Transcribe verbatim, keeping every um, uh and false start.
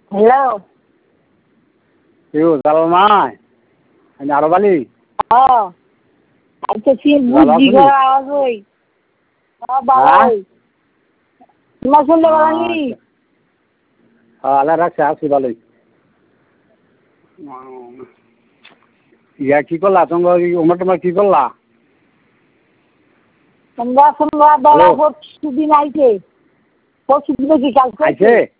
hello কেউ জালাল নাই আমি আরো বালি হ্যাঁ আচ্ছা সে বুঝি ঘর আওয়াজ হই হ্যাঁ বাবা তোমার শুনতে পারি হ্যাঁ আল্লাহ রাখছে আছি ভালোই ইয়া কি করলা তোমরা ওমর তোমার কি করলা তোমরা তোমরা দলা পরশু দিন আইছে পরশু দিন কি কালকে আইছে